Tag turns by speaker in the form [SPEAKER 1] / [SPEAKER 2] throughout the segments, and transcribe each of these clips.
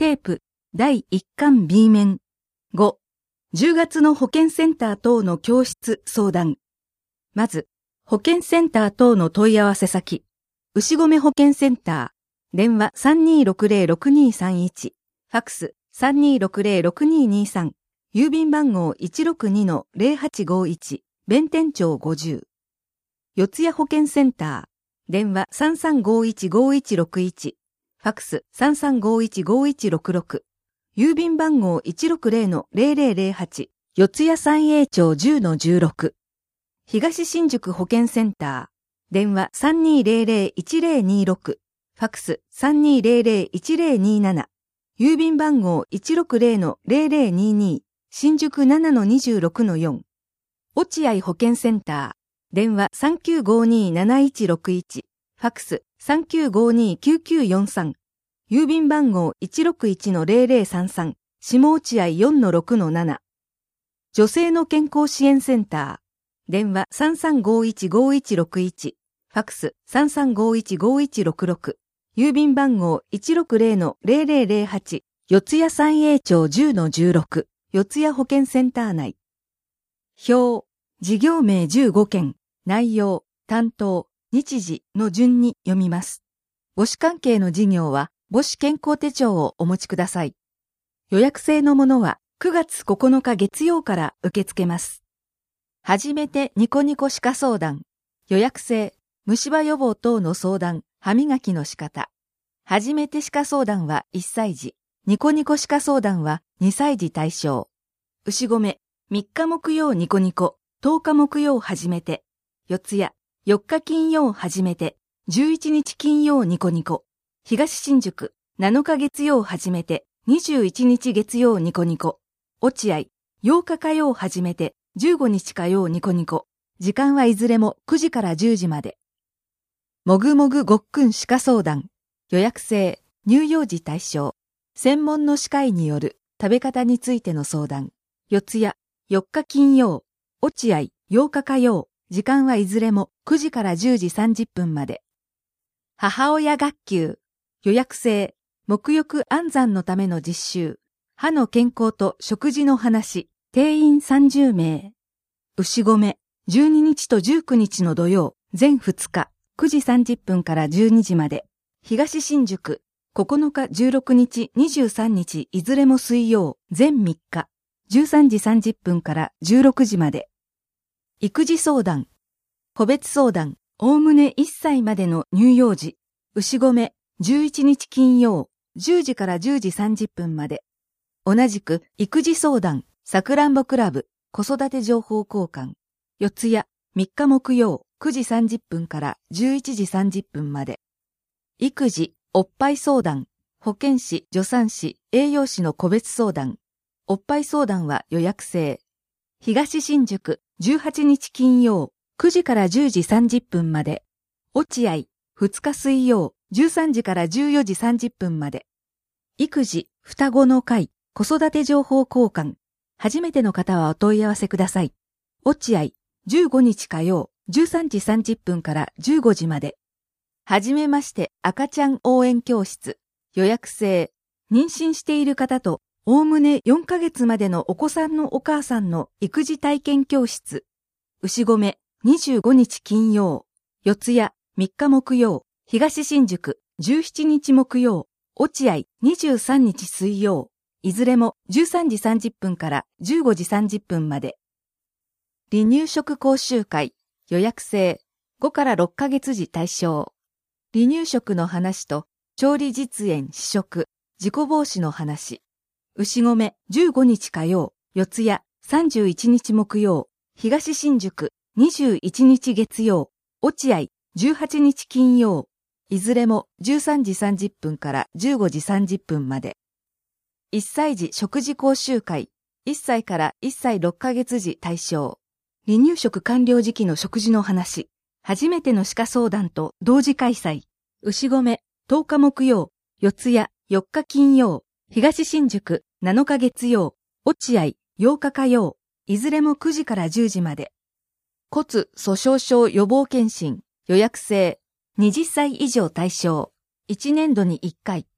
[SPEAKER 1] テープ第1巻 B 面。5、10月の保健センター等の教室相談。まず、保健センター等の問い合わせ先。牛込保健センター。電話 3260-6231。ファックス 3260-6223。郵便番号 162-0851。弁天町50。四谷保健センター。電話 3351-5161。ファックス 3351-5166。郵便番号 160-0008。四谷三栄町 10-16。東新宿保健センター。電話 3200-1026。ファックス 3200-1027。郵便番号 160-0022。新宿 7-26-4。落合保健センター。電話 3952-7161。ファックス 3952-9943。郵便番号 161-0033。下落合 4-6-7。女性の健康支援センター。電話 3351-5161。ファックス 3351-5166。郵便番号 160-0008。四谷三栄町 10-16。四谷保健センター内。表、事業名15件、内容、担当、日時の順に読みます。母子関係の事業は母子健康手帳をお持ちください。予約制のものは9月9日月曜から受け付けます。はじめてニコニコ歯科相談。予約制、虫歯予防等の相談、歯磨きの仕方。はじめて歯科相談は1歳児。ニコニコ歯科相談は2歳児対象。牛込、3日木曜ニコニコ、10日木曜はじめて。四谷、4日金曜はじめて。11日金曜ニコニコ。東新宿、7日月曜はじめて。21日月曜ニコニコ。落合、8日火曜はじめて。15日火曜ニコニコ。時間はいずれも9時から10時まで。もぐもぐごっくん歯科相談。予約制、乳幼児対象。専門の歯科医による食べ方についての相談。四谷、4日金曜。落合、8日火曜。時間はいずれも9時から10時30分まで。母親学級。予約制。沐浴安産のための実習。歯の健康と食事の話。定員30名。牛込。12日と19日の土曜。全2日。9時30分から12時まで。東新宿。9日16日23日いずれも水曜。全3日。13時30分から16時まで。育児相談。個別相談。おおむね1歳までの乳幼児。牛込。11日金曜。10時から10時30分まで。同じく育児相談。さくらんぼクラブ。子育て情報交換。四谷。3日木曜。9時30分から11時30分まで。育児。おっぱい相談。保健師、助産師、栄養士の個別相談。おっぱい相談は予約制。東新宿、18日金曜、9時から10時30分まで。落合、2日水曜、13時から14時30分まで。育児、双子の会、子育て情報交換。初めての方はお問い合わせください。落合、15日火曜、13時30分から15時まで。はじめまして赤ちゃん応援教室。予約制。妊娠している方と、おおむね4ヶ月までのお子さんのお母さんの育児体験教室。牛込、25日金曜。四谷、3日木曜。東新宿、17日木曜。落合、23日水曜。いずれも13時30分から15時30分まで。離乳食講習会。予約制。5から6ヶ月時対象。離乳食の話と、調理実演試食、事故防止の話。牛込、15日火曜、四谷、31日木曜、東新宿、21日月曜、落合、18日金曜。いずれも13時30分から15時30分まで。1歳児食事講習会。1歳から1歳6ヶ月時対象。離乳食完了時期の食事の話。初めての歯科相談と同時開催。牛込、10日木曜、四谷、4日金曜、東新宿、7日月曜、落合、8日火曜、いずれも9時から10時まで。骨粗鬆症予防検診、予約制、20歳以上対象、1年度に1回。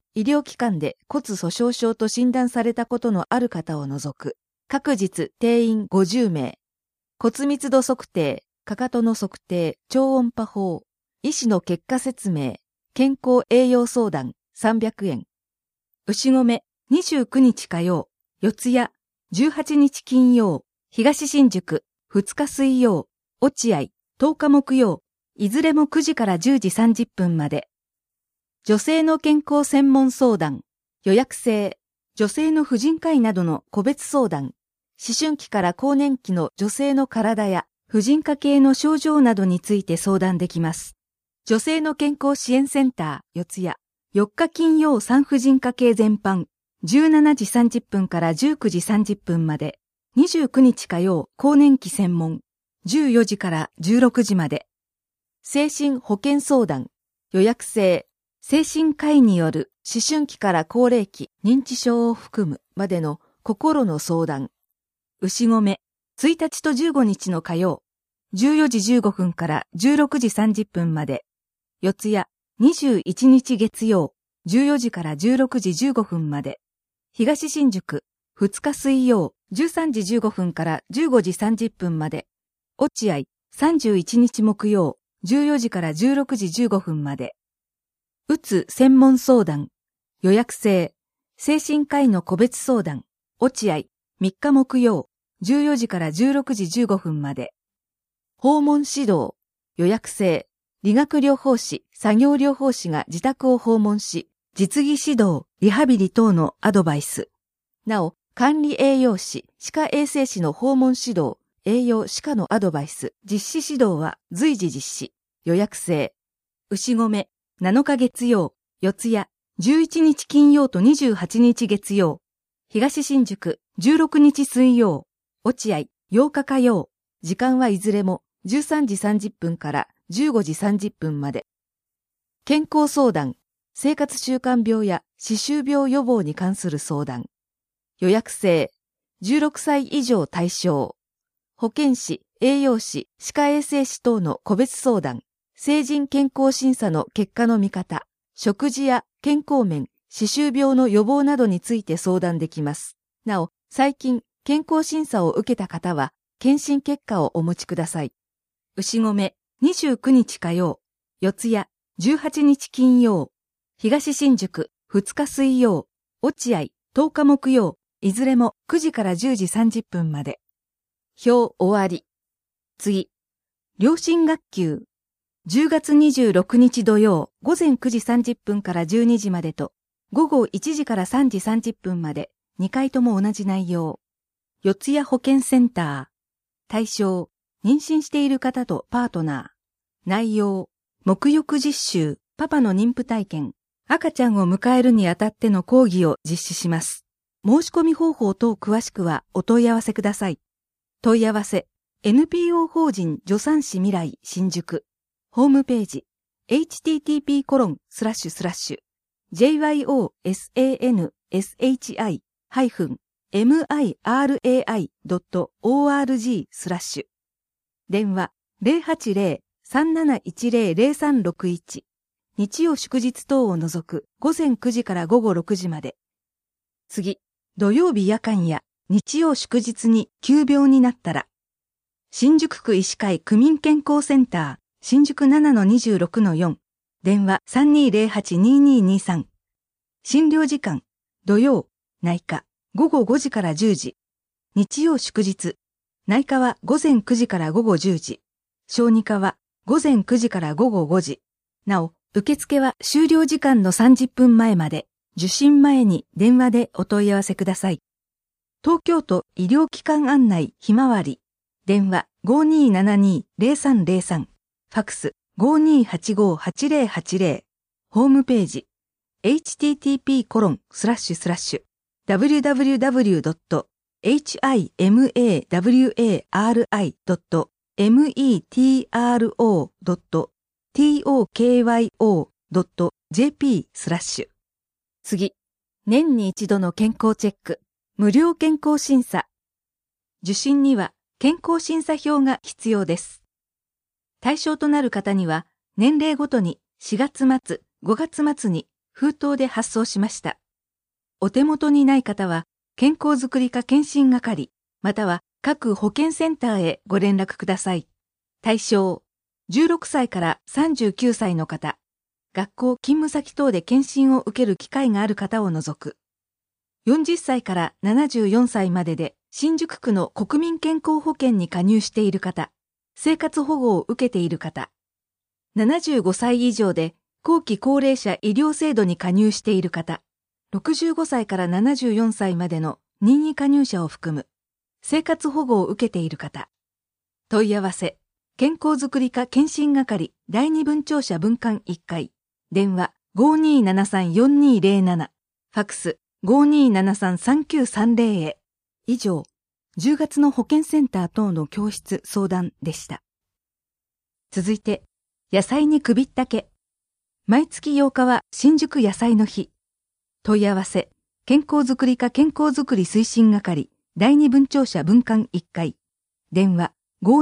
[SPEAKER 1] 医療機関で骨粗鬆症と診断されたことのある方を除く、各日定員50名、骨密度測定、かかとの測定、超音波法、医師の結果説明、健康栄養相談300円。牛込29日火曜、四谷、18日金曜、東新宿、2日水曜、落合、10日木曜、いずれも9時から10時30分まで。女性の健康専門相談、予約制、女性の婦人科医などの個別相談、思春期から更年期の女性の体や婦人科系の症状などについて相談できます。女性の健康支援センター、四谷、4日金曜産婦人科系全般、17時30分から19時30分まで、29日火曜更年期専門、14時から16時まで。精神保健相談、予約制、精神科医による思春期から高齢期、認知症を含むまでの心の相談。牛込、1日と15日の火曜、14時15分から16時30分まで。四谷、21日月曜、14時から16時15分まで。東新宿、2日水曜、13時15分から15時30分まで。落合、31日木曜、14時から16時15分まで。うつ専門相談、予約制、精神科医の個別相談、落合、3日木曜、14時から16時15分まで。訪問指導、予約制、理学療法士、作業療法士が自宅を訪問し、実技指導、リハビリ等のアドバイス。なお、管理栄養士、歯科衛生士の訪問指導、栄養歯科のアドバイス、実施指導は随時実施、予約制。牛込、7日月曜、四谷、11日金曜と28日月曜。東新宿、16日水曜、落合、8日火曜。時間はいずれも13時30分から15時30分まで。健康相談、生活習慣病や歯周病予防に関する相談。予約制、16歳以上対象。保健師、栄養士、歯科衛生士等の個別相談。成人健康審査の結果の見方、食事や健康面、歯周病の予防などについて相談できます。なお、最近健康審査を受けた方は、検診結果をお持ちください。牛込、29日火曜、四谷、18日金曜、東新宿、2日水曜、落合、10日木曜、いずれも9時から10時30分まで。表終わり。次。良心学級。10月26日土曜、午前9時30分から12時までと、午後1時から3時30分まで、2回とも同じ内容。四谷保健センター。対象、妊娠している方とパートナー。内容、沐浴実習、パパの妊婦体験、赤ちゃんを迎えるにあたっての講義を実施します。申し込み方法等詳しくはお問い合わせください。問い合わせ、NPO 法人助産師未来新宿。ホームページ、http://jyosinshi-mirai.org/ 電話080-3710-0361日曜祝日等を除く午前9時から午後6時まで。次、土曜日夜間や日曜祝日に急病になったら、新宿区医師会区民健康センター新宿 7-26-4 電話 3208-2223 診療時間土曜内科午後5時から10時日曜祝日内科は午前9時から午後10時小児科は午前9時から午後5時なお受付は終了時間の30分前まで受診前に電話でお問い合わせください。東京都医療機関案内ひまわり電話 5272-0303 ファクス 5285-8080 ホームページ http://www.himawari.tokyo.jp/ 次、年に一度の健康チェック、無料健康審査。受診には健康審査票が必要です。対象となる方には、年齢ごとに4月末、5月末に封筒で発送しました。お手元にない方は、健康づくり課検診係、または各保健センターへご連絡ください。対象、16歳から39歳の方、学校勤務先等で検診を受ける機会がある方を除く。40歳から74歳までで新宿区の国民健康保険に加入している方、生活保護を受けている方、75歳以上で後期高齢者医療制度に加入している方、65歳から74歳までの任意加入者を含む、生活保護を受けている方。問い合わせ、健康づくり課検診係第二分庁舎分館1階、電話 5273-4207、ファクス5273-3930へ。以上、10月の保健センター等の教室相談でした。続いて、野菜に首ったけ。毎月8日は新宿野菜の日。問い合わせ、健康づくり課健康づくり推進係第二分庁舎分館1階、電話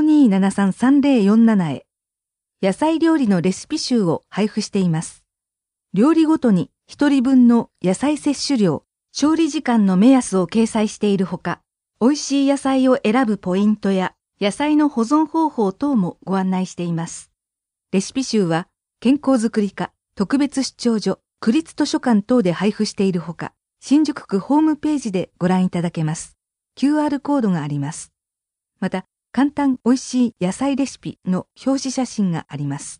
[SPEAKER 1] 5273-3047 へ。野菜料理のレシピ集を配布しています。料理ごとに1人分の野菜摂取量、調理時間の目安を掲載しているほか、美味しい野菜を選ぶポイントや野菜の保存方法等もご案内しています。レシピ集は健康づくり課特別出張所、区立図書館等で配布しているほか、新宿区ホームページでご覧いただけます。QR コードがあります。また、簡単美味しい野菜レシピの表紙写真があります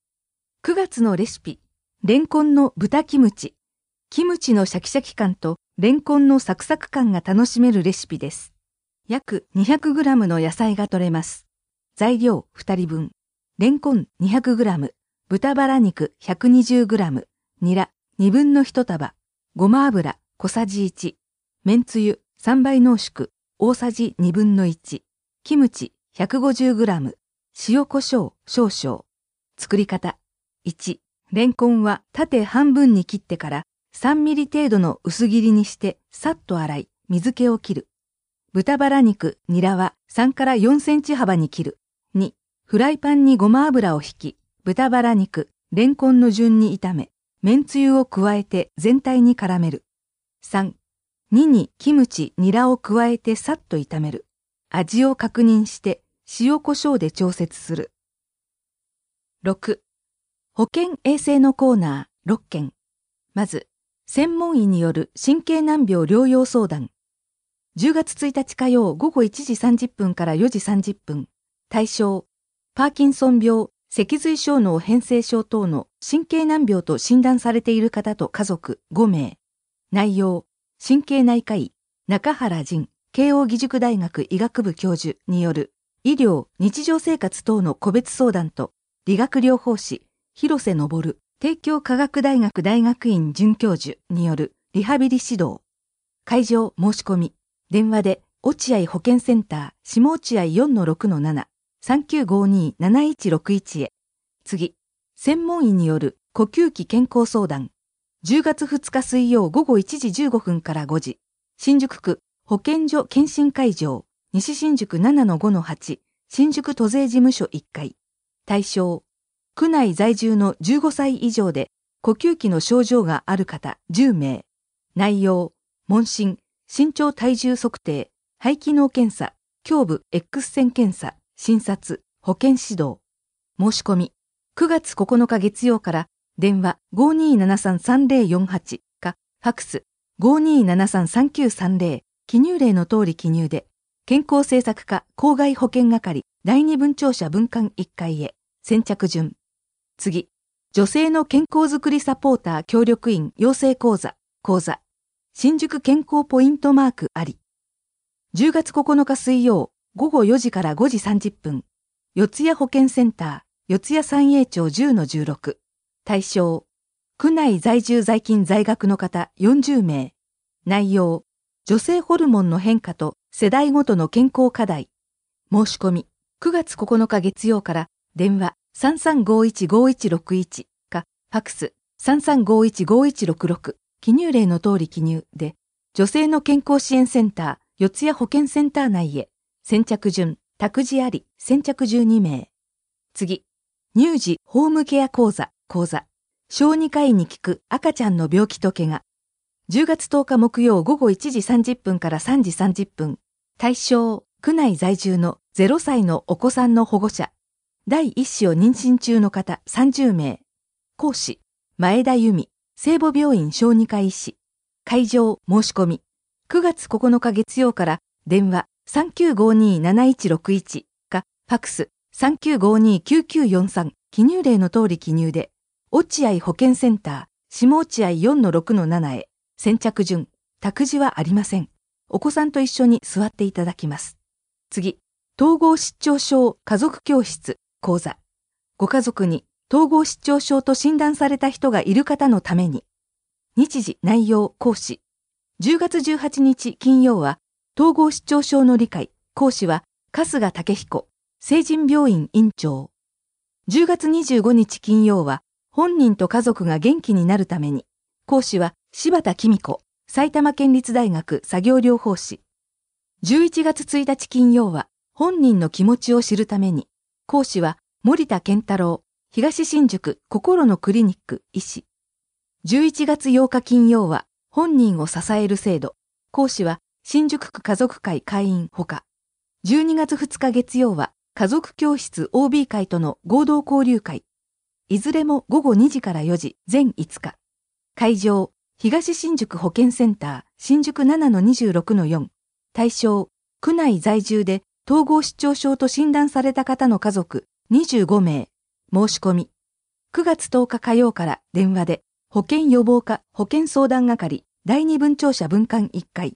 [SPEAKER 1] 。9月のレシピ、レンコンの豚キムチ。キムチのシャキシャキ感とレンコンのサクサク感が楽しめるレシピです。約 200g の野菜が取れます。材料2人分。レンコン 200g、豚バラ肉 120g、ニラ2分の1束、ごま油小さじ1、めんつゆ3倍濃縮大さじ2分の1、キムチ 150g、塩コショウ少々。作り方。1、レンコンは縦半分に切ってから3ミリ程度の薄切りにしてさっと洗い、水気を切る。豚バラ肉、ニラは3から4センチ幅に切る。2、フライパンにごま油をひき、豚バラ肉、レンコンの順に炒め、めんつゆを加えて全体に絡める。3、2にキムチ、ニラを加えてさっと炒める。味を確認して塩コショウで調節する。6、保健衛生のコーナー6件。まず、専門医による神経難病療養相談。10月1日火曜午後1時30分から4時30分。対象、パーキンソン病、脊髄小脳変性症等の神経難病と診断されている方と家族5名。内容、神経内科医、中原仁、慶應義塾大学医学部教授による医療、日常生活等の個別相談と、理学療法士、広瀬昇、帝京科学大学大学院准教授によるリハビリ指導。会場申し込み、電話で落合保健センター下落合 4-6-7、3952-7161 へ。次、専門医による呼吸器健康相談。10月2日水曜午後1時15分から5時、新宿区保健所検診会場、西新宿 7-5-8、新宿都税事務所1階。対象、区内在住の15歳以上で呼吸器の症状がある方10名。内容、問診、身長体重測定、肺機能検査、胸部 X 線検査、診察、保健指導。申し込み、9月9日月曜から電話 5273-3048 か、ファクス 5273-3930、記入例の通り記入で、健康政策課公害保健係第二分庁舎分館1階へ、先着順。次、女性の健康づくりサポーター協力員養成講座、新宿健康ポイントマークあり。10月9日水曜、午後4時から5時30分、四谷保健センター、四谷三栄町 10-16。対象、区内在住在勤在学の方40名。内容、女性ホルモンの変化と世代ごとの健康課題。申し込み、9月9日月曜から電話 3351-5161 か、ファクス 3351-5166、記入例の通り記入で、女性の健康支援センター、四谷保健センター内へ、先着順、託児あり、先着12名。次、乳児ホームケア講座、 小児科医に聞く赤ちゃんの病気と怪我。10月10日木曜午後1時30分から3時30分。対象、区内在住の0歳のお子さんの保護者。第一子を妊娠中の方30名。講師、前田由美、聖母病院小児科医師。会場、申し込み。9月9日月曜から電話 3952-7161 かファクス 3952-9943 記入例の通り記入で、落合保健センター、下落合 4-6-7 へ、先着順、託児はありません。お子さんと一緒に座っていただきます。次、統合失調症家族教室講座。ご家族に統合失調症と診断された人がいる方のために。日時、内容、講師。10月18日金曜は、統合失調症の理解、講師は、春日武彦、成人病院院長。10月25日金曜は、本人と家族が元気になるために、講師は、柴田紀美子、埼玉県立大学作業療法士。11月1日金曜は、本人の気持ちを知るために、講師は、森田健太郎、東新宿心のクリニック医師。11月8日金曜は、本人を支える制度。講師は、新宿区家族会会員ほか。12月2日月曜は、家族教室 OB 会との合同交流会。いずれも午後2時から4時、全5日。会場、東新宿保健センター、新宿 7-26-4。対象、区内在住で統合失調症と診断された方の家族25名。申し込み。9月10日火曜から電話で、保健予防課保健相談係第2分庁舎分館1階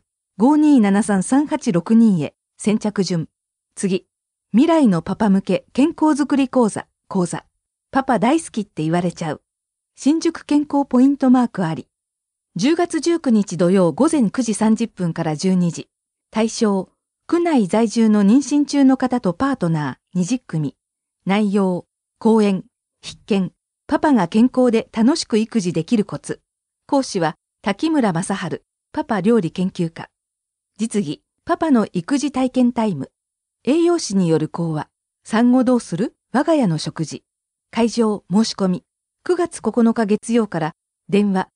[SPEAKER 1] 5273-3862 へ先着順。次。未来のパパ向け健康づくり講座。パパ大好きって言われちゃう。新宿健康ポイントマークあり。10月19日土曜午前9時30分から12時。対象。区内在住の妊娠中の方とパートナー20組。内容。講演。必見。パパが健康で楽しく育児できるコツ。講師は滝村正治、パパ料理研究家。実技、パパの育児体験タイム。栄養士による講話。産後どうする？我が家の食事。会場、申し込み。9月9日月曜から電話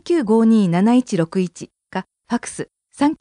[SPEAKER 1] 3952-7161 かファクス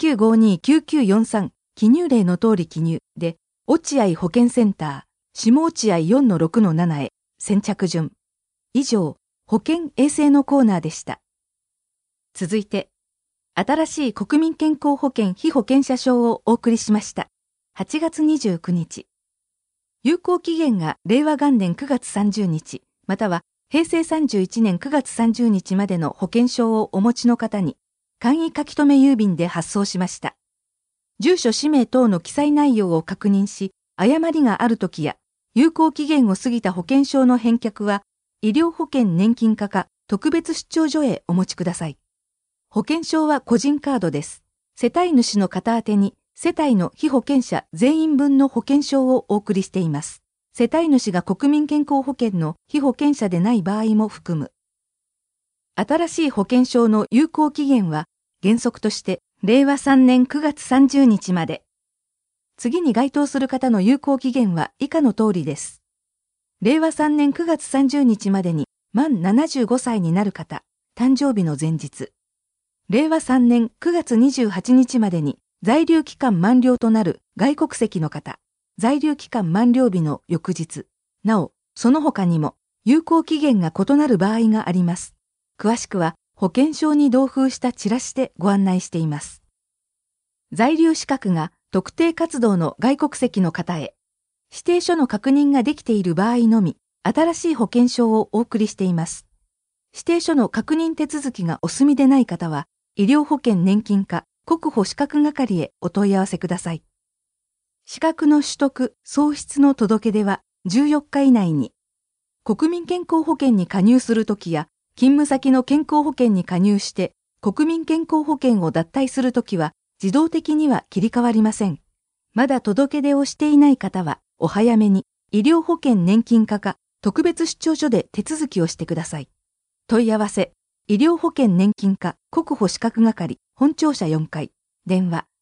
[SPEAKER 1] 3952-9943 記入例の通り記入で、落合保健センター、下落合 4-6-7 へ先着順。以上、保健衛生のコーナーでした。続いて、新しい国民健康保険被保険者証をお送りしました。8月29日。有効期限が令和元年9月30日、または平成31年9月30日までの保険証をお持ちの方に、簡易書留郵便で発送しました。住所氏名等の記載内容を確認し、誤りがあるときや、有効期限を過ぎた保険証の返却は、医療保険年金課か特別出張所へお持ちください。保険証は個人カードです。世帯主の方宛てに世帯の被保険者全員分の保険証をお送りしています。世帯主が国民健康保険の被保険者でない場合も含む。新しい保険証の有効期限は原則として令和3年9月30日まで。次に該当する方の有効期限は以下の通りです。令和3年9月30日までに満75歳になる方、誕生日の前日。令和3年9月28日までに在留期間満了となる外国籍の方、在留期間満了日の翌日。なお、その他にも有効期限が異なる場合があります。詳しくは保険証に同封したチラシでご案内しています。在留資格が特定活動の外国籍の方へ。指定書の確認ができている場合のみ、新しい保険証をお送りしています。指定書の確認手続きがお済みでない方は、医療保険年金課国保資格係へお問い合わせください。資格の取得・喪失の届け出は14日以内に、国民健康保険に加入するときや、勤務先の健康保険に加入して、国民健康保険を脱退するときは、自動的には切り替わりません。まだ届け出をしていない方は、お早めに医療保険年金課か特別出張所で手続きをしてください。問い合わせ、医療保険年金課国保資格係本庁舎4階、電話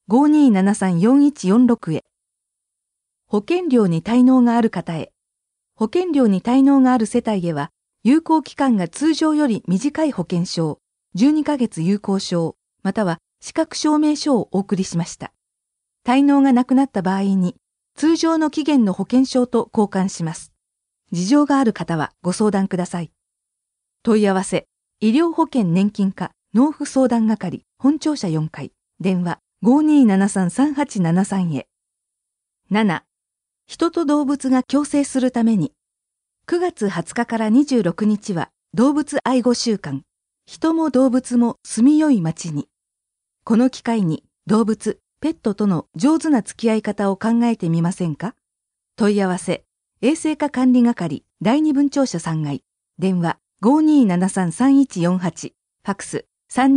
[SPEAKER 1] 5273-4146 へ。保険料に滞納がある方へ。保険料に滞納がある世帯へは、 有効期間が通常より短い保険証、12ヶ月有効証、または資格証明書をお送りしました。滞納がなくなった場合に、通常の期限の保険証と交換します。事情がある方はご相談ください。問い合わせ、医療保険年金課納付相談係本庁舎4階、電話 5273-3873 へ。7. 人と動物が共生するために、9月20日から26日は動物愛護週間、人も動物も住みよい街に。この機会に動物、ペットとの上手な付き合い方を考えてみませんか？問い合わせ、衛生課管理係第二分庁舎3階、電話 5273-3148、ファクス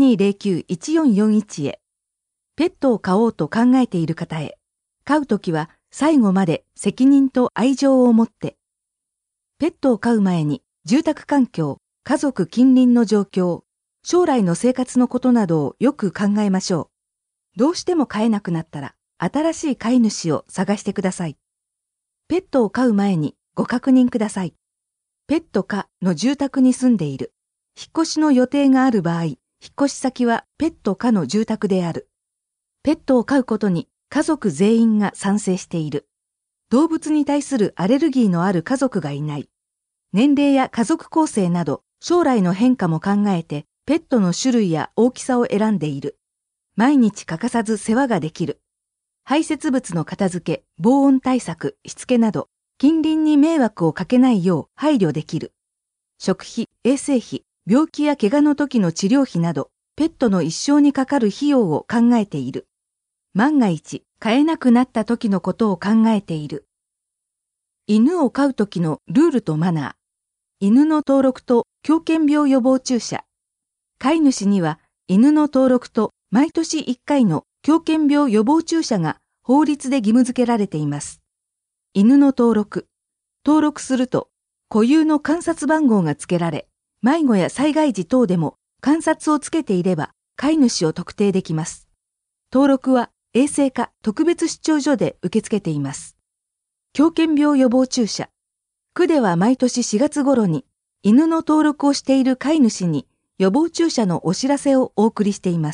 [SPEAKER 1] 3209-1441 へ。ペットを飼おうと考えている方へ。飼うときは最後まで責任と愛情を持って。ペットを飼う前に住宅環境、家族近隣の状況、将来の生活のことなどをよく考えましょう。どうしても飼えなくなったら新しい飼い主を探してください。ペットを飼う前にご確認ください。ペット可の住宅に住んでいる。引っ越しの予定がある場合、引っ越し先はペット可の住宅である。ペットを飼うことに家族全員が賛成している。動物に対するアレルギーのある家族がいない。年齢や家族構成など将来の変化も考えてペットの種類や大きさを選んでいる。毎日欠かさず世話ができる。排泄物の片付け、防音対策、しつけなど、近隣に迷惑をかけないよう配慮できる。食費、衛生費、病気や怪我の時の治療費など、ペットの一生にかかる費用を考えている。万が一、飼えなくなった時のことを考えている。犬を飼う時のルールとマナー。犬の登録と狂犬病予防注射。飼い主には犬の登録と毎年1回の狂犬病予防注射が法律で義務付けられています。犬の登録すると固有の観察番号が付けられ、迷子や災害時等でも観察をつけていれば飼い主を特定できます。登録は衛生課特別出張所で受け付けています。狂犬病予防注射。区では毎年4月頃に犬の登録をしている飼い主に予防注射のお知らせをお送りしています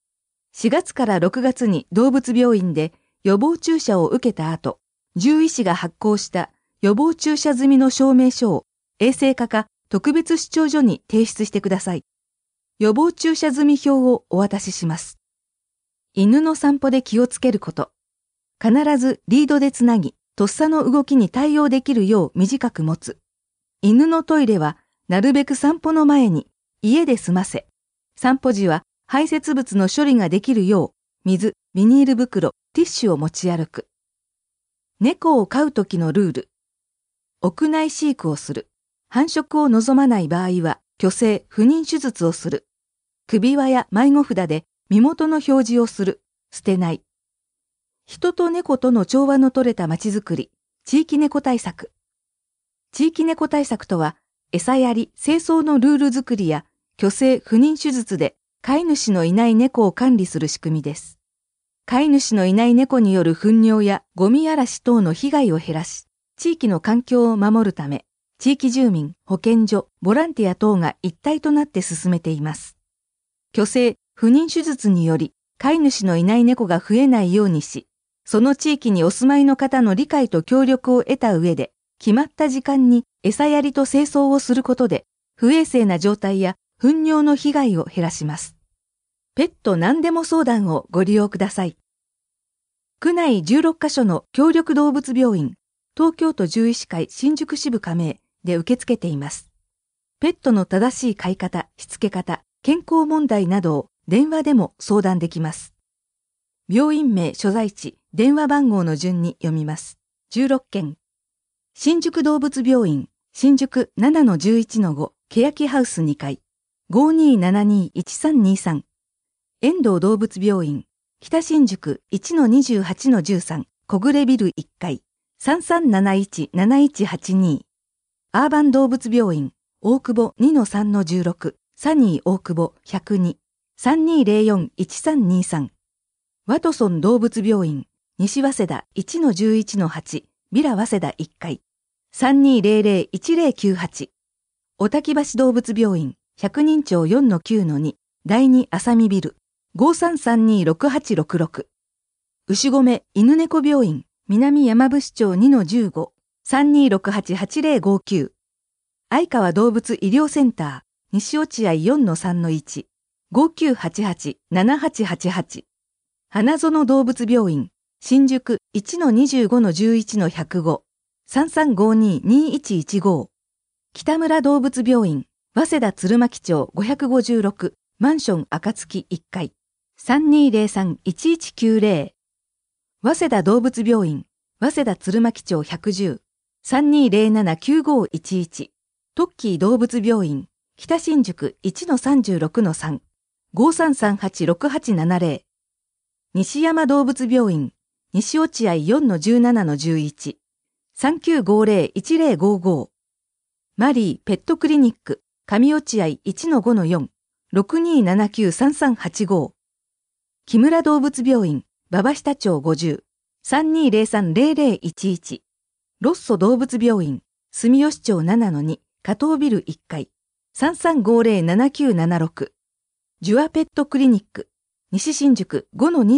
[SPEAKER 1] 。4月から6月に動物病院で予防注射を受けた後、獣医師が発行した予防注射済みの証明書を衛生課か特別出張所に提出してください。予防注射済み表をお渡しします。犬の散歩で気をつけること。必ずリードでつなぎ、とっさの動きに対応できるよう短く持つ。犬のトイレはなるべく散歩の前に家で済ませ。散歩時は排泄物の処理ができるよう、水、ビニール袋、ティッシュを持ち歩く。猫を飼う時のルール。屋内飼育をする。繁殖を望まない場合は、去勢、不妊手術をする。首輪や迷子札で身元の表示をする。捨てない。人と猫との調和の取れたまちづくり。地域猫対策。地域猫対策とは、餌やり、清掃のルール作りや、去勢、不妊手術で、飼い主のいない猫を管理する仕組みです。飼い主のいない猫による糞尿やゴミ荒らし等の被害を減らし、地域の環境を守るため、地域住民、保健所、ボランティア等が一体となって進めています。去勢、不妊手術により、飼い主のいない猫が増えないようにし、その地域にお住まいの方の理解と協力を得た上で、決まった時間に餌やりと清掃をすることで、不衛生な状態や糞尿の被害を減らします。ペット何でも相談をご利用ください。区内16カ所の協力動物病院、東京都獣医師会新宿支部加盟で受け付けています。ペットの正しい飼い方、しつけ方、健康問題などを電話でも相談できます。病院名、所在地、電話番号の順に読みます。16件。新宿動物病院、新宿 7-11-5、欅ハウス2階、5272-1323。遠藤動物病院、北新宿 1-28-13、小暮ビル1階、3371-7182。アーバン動物病院、大久保 2-3-16、サニー大久保102、3204-1323。ワトソン動物病院、西早稲田 1-11-8、ビラ早稲田1階、3200-1098。 小滝橋動物病院、百人町 4-9-2、第2浅見ビル、53326866。牛込犬猫病院、南山伏町 2-15、32688059。相川動物医療センター、西落合 4-3-1、5988-7888。花園動物病院、新宿 1-25-11-105、3352-2115。北村動物病院、早稲田鶴巻町556、マンション暁1階、3203-1190。早稲田動物病院、早稲田鶴巻町110、3207-9511。トッキー動物病院、北新宿 1-36-3、5338-6870。西山動物病院、西落合 4-17-11、3950-1055。マリーペットクリニック、上落合 1-5-4、6279-3385。木村動物病院、馬場下町50、3203-0011。ロッソ動物病院、住吉町 7-2、加藤ビル1階、3350-7976。ジュアペットクリニック、西新宿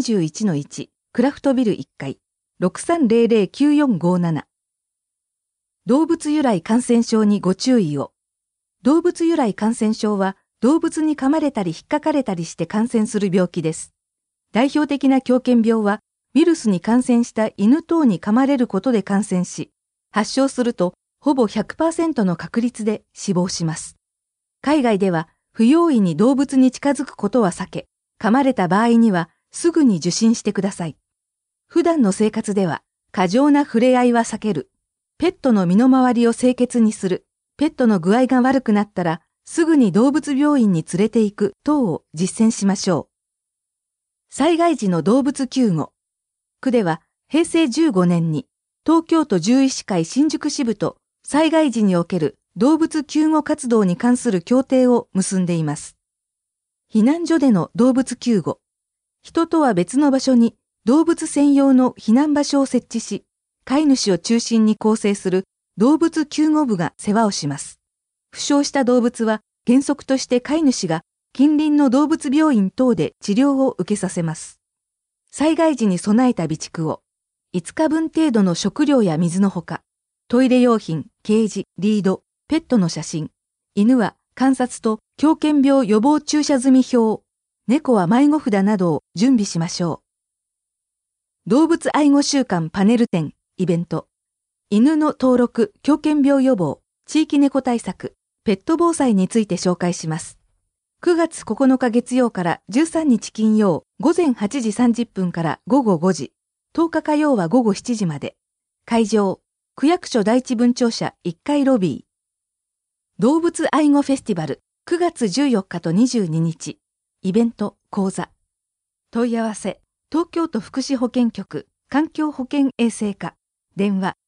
[SPEAKER 1] 5-21-1、クラフトビル1階、6300-9457。動物由来感染症にご注意を。動物由来感染症は動物に噛まれたり引っかかれたりして感染する病気です。代表的な狂犬病は、ウイルスに感染した犬等に噛まれることで感染し、発症するとほぼ 100% の確率で死亡します。海外では不用意に動物に近づくことは避け、噛まれた場合にはすぐに受診してください。普段の生活では過剰な触れ合いは避ける。ペットの身の回りを清潔にする。ペットの具合が悪くなったらすぐに動物病院に連れて行く等を実践しましょう。災害時の動物救護。区では平成15年に東京都獣医師会新宿支部と災害時における動物救護活動に関する協定を結んでいます。避難所での動物救護。人とは別の場所に動物専用の避難場所を設置し、飼い主を中心に構成する動物救護部が世話をします。負傷した動物は原則として飼い主が近隣の動物病院等で治療を受けさせます。災害時に備えた備蓄を、5日分程度の食料や水のほか、トイレ用品、ケージ、リード、ペットの写真、犬は観察と狂犬病予防注射済表、猫は迷子札などを準備しましょう。動物愛護週間パネル展、イベント。犬の登録、狂犬病予防、地域猫対策、ペット防災について紹介します。9月9日月曜から13日金曜午前8時30分から午後5時、10日火曜は午後7時まで。会場、区役所第一分庁舎1階ロビー。動物愛護フェスティバル9月14日と22日。イベント、講座。問い合わせ、東京都福祉保健局環境保健衛生課。電話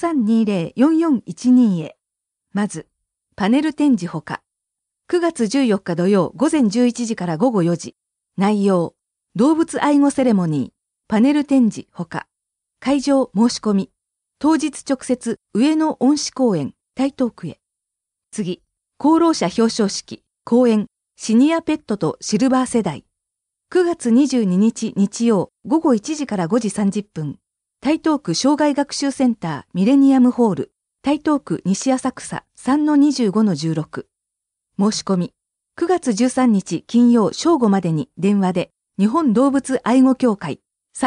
[SPEAKER 1] 5320-4412 へ。まず、パネル展示ほか。9月14日土曜午前11時から午後4時。内容、動物愛護セレモニー、パネル展示ほか。会場申し込み。当日直接上野恩賜公園、台東区へ。次、功労者表彰式、講演、シニアペットとシルバー世代。9月22日日曜午後1時から5時30分。台東区障害学習センターミレニアムホール、台東区西浅草 3-25-16。申し込み、9月13日金曜正午までに電話で、日本動物愛護協会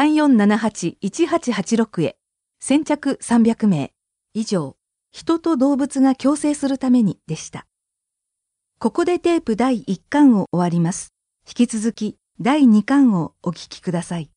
[SPEAKER 1] 3478-1886 へ。先着300名。以上、人と動物が共生するためにでした。ここでテープ第1巻を終わります。引き続き第2巻をお聞きください。